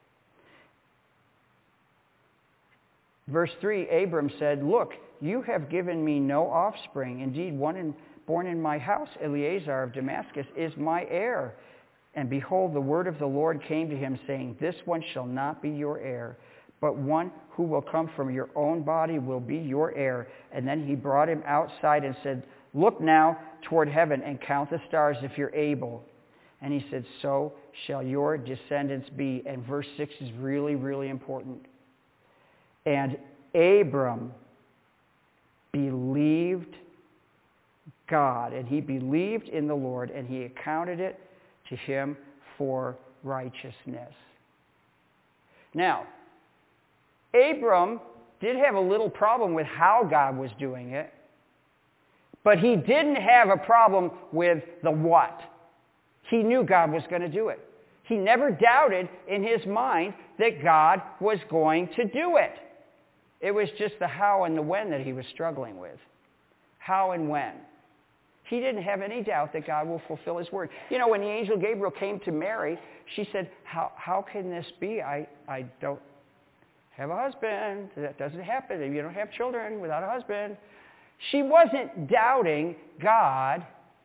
Verse three, Abram said, look, you have given me no offspring. Indeed, one in, born in my house, Eleazar of Damascus, is my heir. And behold, the word of the Lord came to him, saying, this one shall not be your heir, but one who will come from your own body will be your heir. And then he brought him outside and said, look now toward heaven and count the stars if you're able. And he said, so shall your descendants be. And verse six is really, really important. And Abram believed God, and he believed in the Lord, and he accounted it to him for righteousness. Now, Abram did have a little problem with how God was doing it, but he didn't have a problem with the what. He knew God was going to do it. He never doubted in his mind that God was going to do it. It was just the how and the when that he was struggling with. How and when. He didn't have any doubt that God will fulfill his word. You know, when the angel Gabriel came to Mary, she said, how, how can this be? I, I don't have a husband. That doesn't happen. You don't have children without a husband. She wasn't doubting God,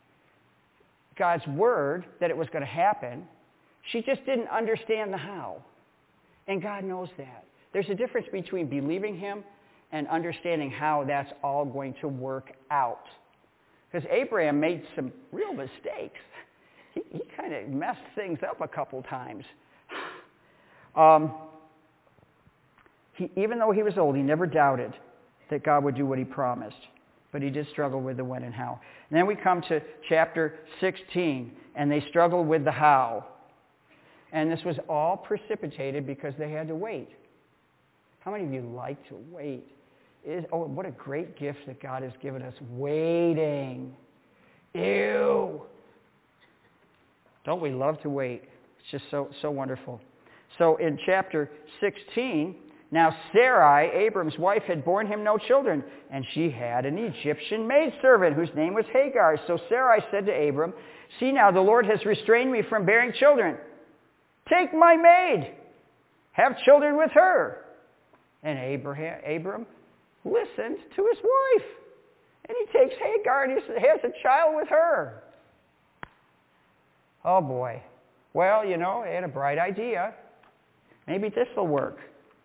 God's word, that it was going to happen. She just didn't understand the how. And God knows that. There's a difference between believing him and understanding how that's all going to work out. Because Abraham made some real mistakes. He, he kind of messed things up a couple times. Um, he, even though he was old, he never doubted that God would do what he promised. But he did struggle with the when and how. And then we come to chapter sixteen, and they struggled with the how. And this was all precipitated because they had to wait. How many of you like to wait? It is, oh, what a great gift that God has given us. Waiting. Ew. Don't we love to wait? It's just so, so wonderful. So in chapter sixteen, now Sarai, Abram's wife, had borne him no children, and she had an Egyptian maidservant whose name was Hagar. So Sarai said to Abram, see now, the Lord has restrained me from bearing children. Take my maid. Have children with her. And Abraham, Abram listened to his wife. And he takes Hagar and he has a child with her. Oh boy. Well, you know, he had a bright idea. Maybe this will work.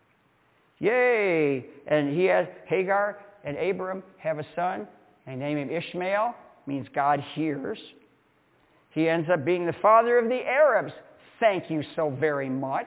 Yay! And he has Hagar and Abram have a son. They name him Ishmael. Means God hears. He ends up being the father of the Arabs. Thank you so very much.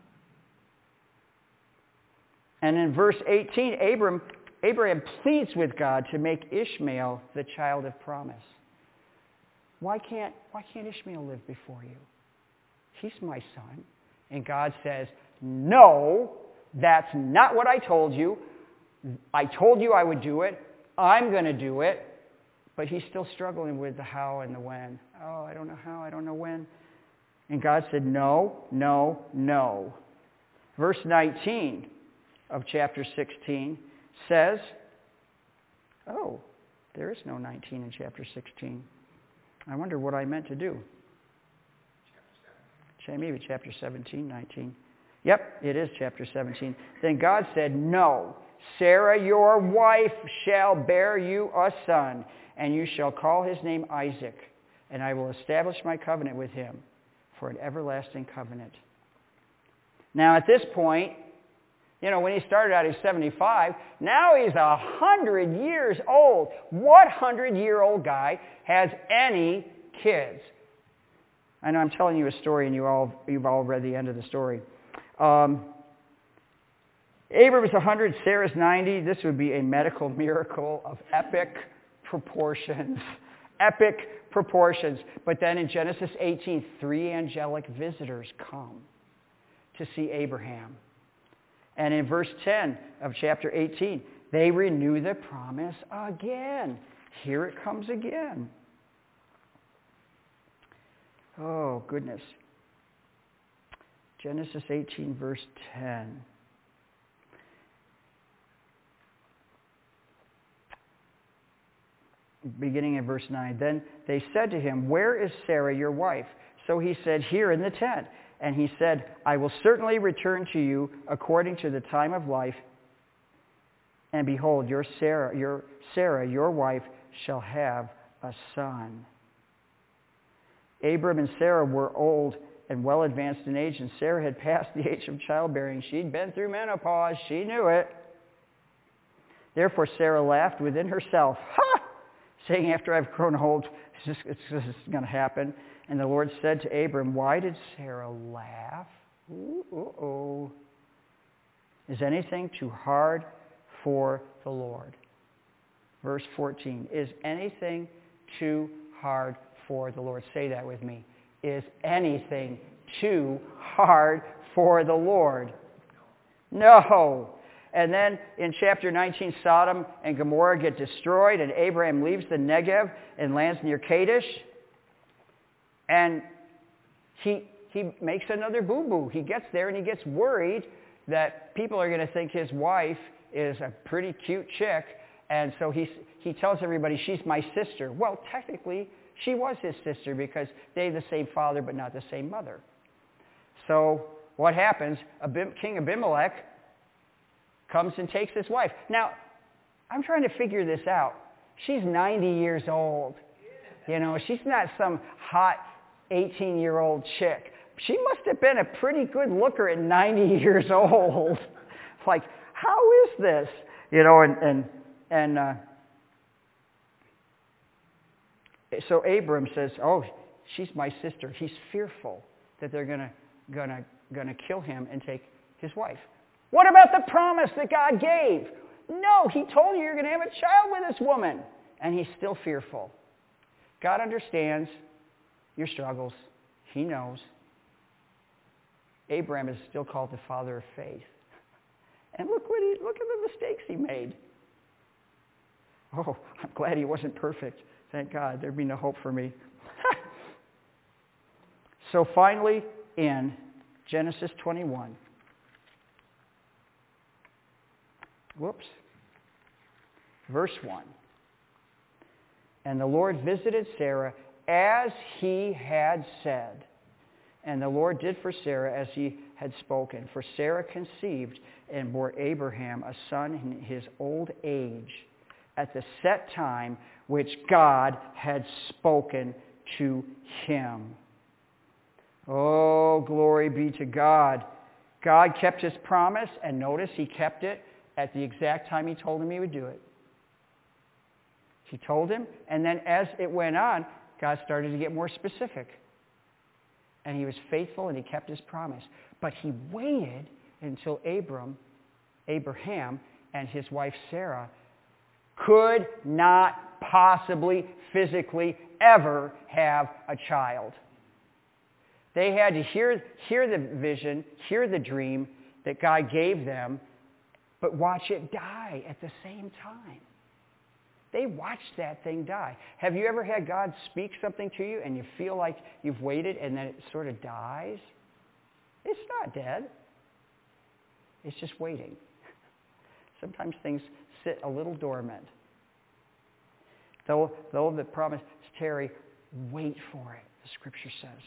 And in verse eighteen, Abram, Abraham pleads with God to make Ishmael the child of promise. Why can't, why can't Ishmael live before you? He's my son. And God says, no, that's not what I told you. I told you I would do it. I'm going to do it. But he's still struggling with the how and the when. Oh, I don't know how, I don't know when. And God said, no, no, no. Verse nineteen of chapter sixteen says, oh, there is no nineteen in chapter sixteen. I wonder what I meant to do. Maybe chapter seventeen, nineteen. Yep, it is chapter seventeen. Then God said, no, Sarah, your wife, shall bear you a son, and you shall call his name Isaac, and I will establish my covenant with him for an everlasting covenant. Now at this point, you know, when he started out, he's seventy-five. Now he's one hundred years old. What one hundred-year-old guy has any kids? I know I'm telling you a story, and you all, you've all read the end of the story. Um, Abram's one hundred, Sarah's ninety. This would be a medical miracle of epic proportions. Epic proportions. But then in Genesis eighteen, three angelic visitors come to see Abraham. And in verse ten of chapter eighteen, they renew the promise again. Here it comes again. Oh, goodness. Genesis eighteen, verse ten. Beginning in verse nine. Then they said to him, where is Sarah, your wife? So he said, here in the tent. And he said, I will certainly return to you according to the time of life. And behold, your Sarah, your Sarah, your wife, shall have a son. Abram and Sarah were old and well advanced in age, and Sarah had passed the age of childbearing. She'd been through menopause. She knew it. Therefore Sarah laughed within herself, ha! Saying, after I've grown old, this is, this is going to happen. And the Lord said to Abram, why did Sarah laugh? Ooh, ooh, ooh. Is anything too hard for the Lord? Verse fourteen, is anything too hard for the Lord? Say that with me. Is anything too hard for the Lord? No. And then in chapter nineteen, Sodom and Gomorrah get destroyed, and Abraham leaves the Negev and lands near Kadesh. And he, he makes another boo-boo. He gets there and he gets worried that people are going to think his wife is a pretty cute chick. And so he, he tells everybody, she's my sister. Well, technically, she was his sister because they have the same father but not the same mother. So what happens? Abim, King Abimelech comes and takes his wife. Now, I'm trying to figure this out. She's ninety years old. You know, she's not some hot eighteen-year-old chick. She must have been a pretty good looker at ninety years old. Like, how is this? You know, and and and uh, so Abram says, "Oh, she's my sister." He's fearful that they're gonna gonna gonna kill him and take his wife. What about the promise that God gave? No, he told you you're going to have a child with this woman. And he's still fearful. God understands your struggles. He knows. Abraham is still called the father of faith. And look what he, look at the mistakes he made. Oh, I'm glad he wasn't perfect. Thank God. There'd be no hope for me. So finally, in Genesis twenty-one. Whoops. Verse one. And the Lord visited Sarah as he had said. And the Lord did for Sarah as he had spoken. For Sarah conceived and bore Abraham a son in his old age at the set time which God had spoken to him. Oh, glory be to God. God kept his promise, and notice he kept it at the exact time he told him he would do it. He told him, and then as it went on, God started to get more specific. And he was faithful and he kept his promise. But he waited until Abram, Abraham and his wife Sarah could not possibly physically ever have a child. They had to hear, hear the vision, hear the dream that God gave them, but watch it die at the same time. They watched that thing die. Have you ever had God speak something to you and you feel like you've waited and then it sort of dies? It's not dead. It's just waiting. Sometimes things sit a little dormant. Though, though the promise tarry, wait for it, the Scripture says.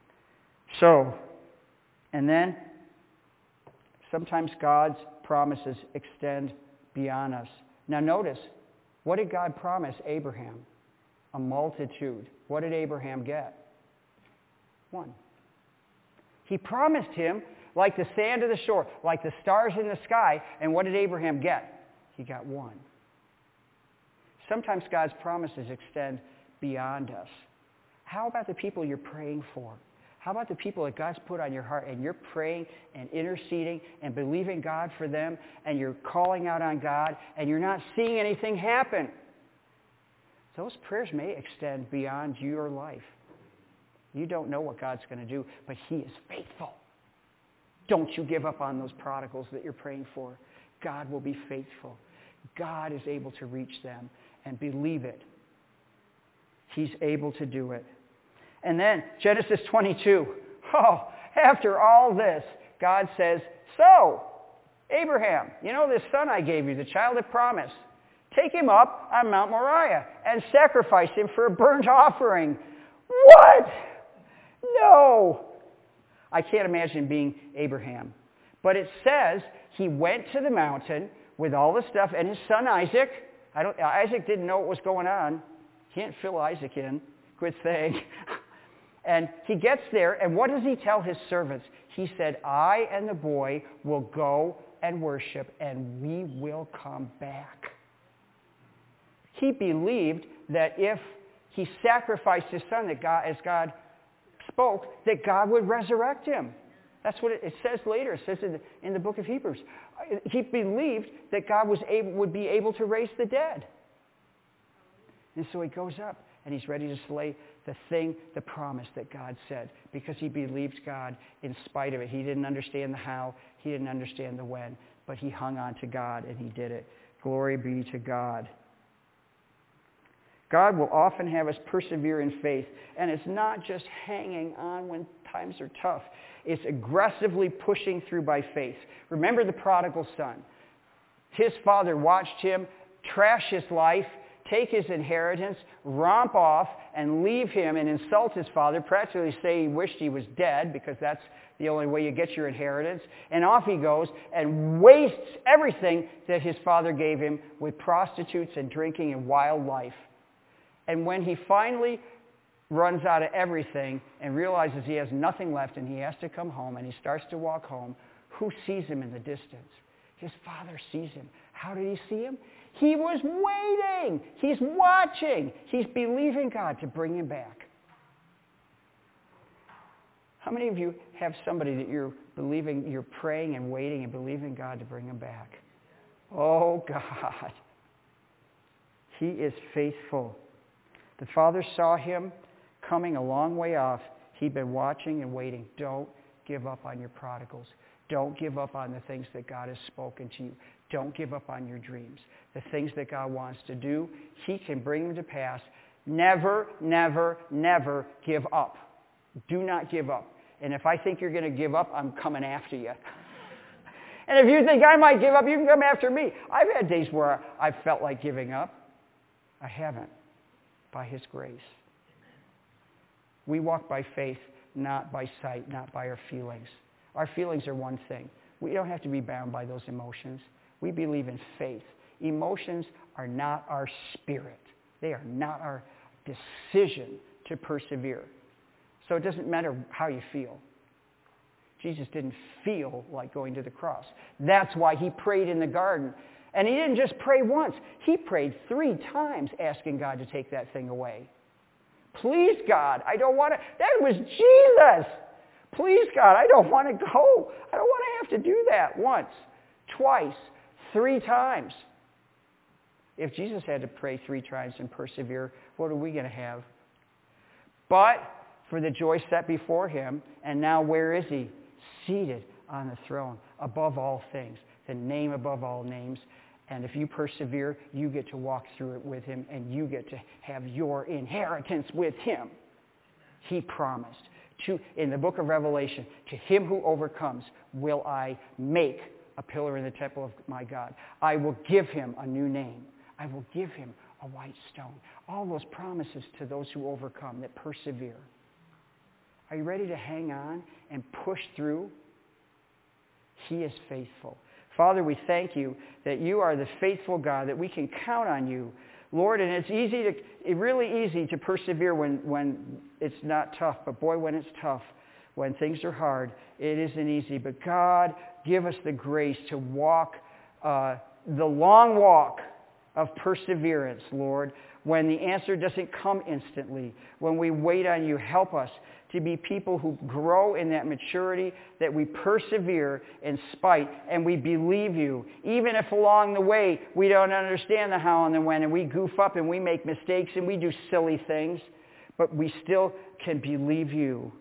So, and then sometimes God's promises extend beyond us. Now notice, what did God promise Abraham? A multitude. What did Abraham get? One. He promised him like the sand of the shore, like the stars in the sky, and what did Abraham get? He got one. Sometimes God's promises extend beyond us. How about the people you're praying for? How about the people that God's put on your heart and you're praying and interceding and believing God for them and you're calling out on God and you're not seeing anything happen? Those prayers may extend beyond your life. You don't know what God's going to do, but He is faithful. Don't you give up on those prodigals that you're praying for. God will be faithful. God is able to reach them, and believe it. He's able to do it. And then, Genesis twenty-two. Oh, after all this, God says, so, Abraham, you know this son I gave you, the child of promise. Take him up on Mount Moriah and sacrifice him for a burnt offering. What? No. I can't imagine being Abraham. But it says he went to the mountain with all the stuff and his son Isaac. I don't, Isaac didn't know what was going on. Can't fill Isaac in. Good thing. And he gets there, and what does he tell his servants? He said, I and the boy will go and worship, and we will come back. He believed that if he sacrificed his son, that God, as God spoke, that God would resurrect him. That's what it, it says later. It says in the, in the book of Hebrews. He believed that God was able, would be able to raise the dead. And so he goes up, and he's ready to slay the thing, the promise that God said, because he believed God in spite of it. He didn't understand the how. He didn't understand the when. But he hung on to God, and he did it. Glory be to God. God will often have us persevere in faith, and it's not just hanging on when times are tough. It's aggressively pushing through by faith. Remember the prodigal son. His father watched him trash his life, take his inheritance, romp off, and leave him and insult his father, practically say he wished he was dead, because that's the only way you get your inheritance. And off he goes and wastes everything that his father gave him with prostitutes and drinking and wild life. And when he finally runs out of everything and realizes he has nothing left and he has to come home and he starts to walk home, who sees him in the distance? His father sees him. How did he see him? He was waiting. He's watching. He's believing God to bring him back. How many of you have somebody that you're believing, you're praying and waiting and believing God to bring him back? Oh, God. He is faithful. The father saw him coming a long way off. He'd been watching and waiting. Don't give up on your prodigals. Don't give up on the things that God has spoken to you. Don't give up on your dreams. The things that God wants to do, He can bring them to pass. Never, never, never give up. Do not give up. And if I think you're going to give up, I'm coming after you. And if you think I might give up, you can come after me. I've had days where I've felt like giving up. I haven't. By His grace. We walk by faith, not by sight, not by our feelings. Our feelings are one thing. We don't have to be bound by those emotions. We believe in faith. Emotions are not our spirit. They are not our decision to persevere. So it doesn't matter how you feel. Jesus didn't feel like going to the cross. That's why He prayed in the garden. And He didn't just pray once. He prayed three times asking God to take that thing away. Please, God, I don't want to. That was Jesus. Please, God, I don't want to go. I don't want to have to do that once, twice, three times. If Jesus had to pray three times and persevere, what are we going to have? But for the joy set before him. And now where is he? Seated on the throne, above all things, the name above all names. And if you persevere, you get to walk through it with him, and you get to have your inheritance with him. He promised. To, in the book of Revelation, to him who overcomes will I make a pillar in the temple of my God. I will give him a new name. I will give him a white stone. All those promises to those who overcome, that persevere. Are you ready to hang on and push through? He is faithful. Father, we thank you that you are the faithful God, that we can count on you, Lord. And it's easy to, it's really easy to persevere when, when it's not tough. But boy, when it's tough, when things are hard, it isn't easy. But God, give us the grace to walk uh, the long walk of perseverance, Lord. When the answer doesn't come instantly, when we wait on you, help us to be people who grow in that maturity, that we persevere in spite, and we believe you. Even if along the way we don't understand the how and the when, and we goof up and we make mistakes and we do silly things, but we still can believe you.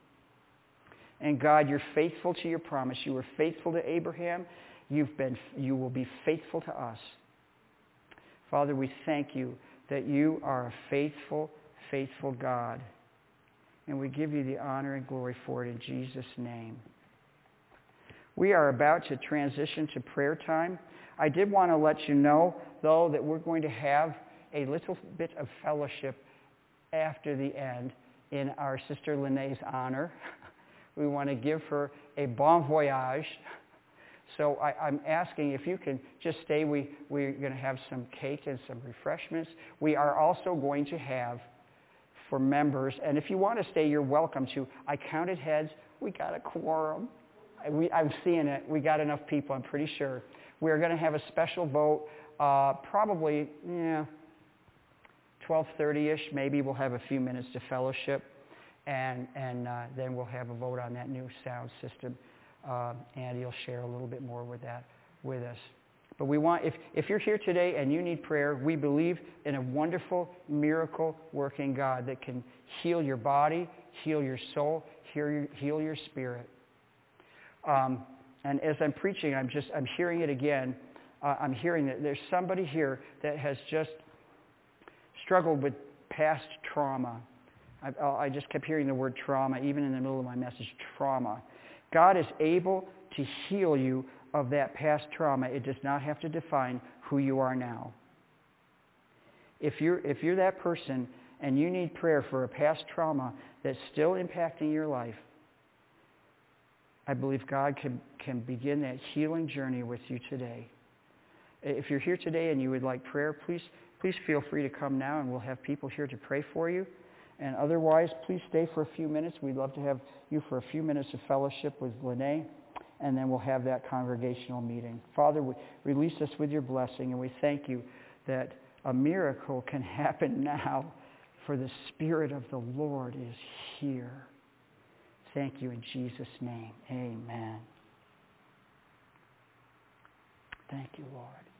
And God, you're faithful to your promise. You were faithful to Abraham. You've been, you will be faithful to us. Father, we thank you that you are a faithful, faithful God. And we give you the honor and glory for it in Jesus' name. We are about to transition to prayer time. I did want to let you know, though, that we're going to have a little bit of fellowship after the end in our sister Lene's honor. We want to give her a bon voyage. So I, I'm asking if you can just stay. We, we're going to have some cake and some refreshments. We are also going to have, for members, and if you want to stay, you're welcome to. I counted heads. We got a quorum. We, I'm seeing it. We got enough people, I'm pretty sure. We're going to have a special vote, uh, probably, yeah, twelve thirty-ish. Maybe we'll have a few minutes to fellowship, and, and uh, then we'll have a vote on that new sound system. Uh, Andy will share a little bit more with that with us. But we want, if, if you're here today and you need prayer, we believe in a wonderful, miracle-working God that can heal your body, heal your soul, heal your, heal your spirit. Um, and as I'm preaching, I'm just, I'm hearing it again. Uh, I'm hearing that there's somebody here that has just struggled with past trauma. I, I just kept hearing the word trauma, even in the middle of my message, trauma. God is able to heal you of that past trauma. It does not have to define who you are now. If you're, if you're that person and you need prayer for a past trauma that's still impacting your life, I believe God can, can begin that healing journey with you today. If you're here today and you would like prayer, please, please feel free to come now, and we'll have people here to pray for you. And otherwise, please stay for a few minutes. We'd love to have you for a few minutes of fellowship with Lene, and then we'll have that congregational meeting. Father, we release us with your blessing, and we thank you that a miracle can happen now, for the Spirit of the Lord is here. Thank you in Jesus' name. Amen. Thank you, Lord.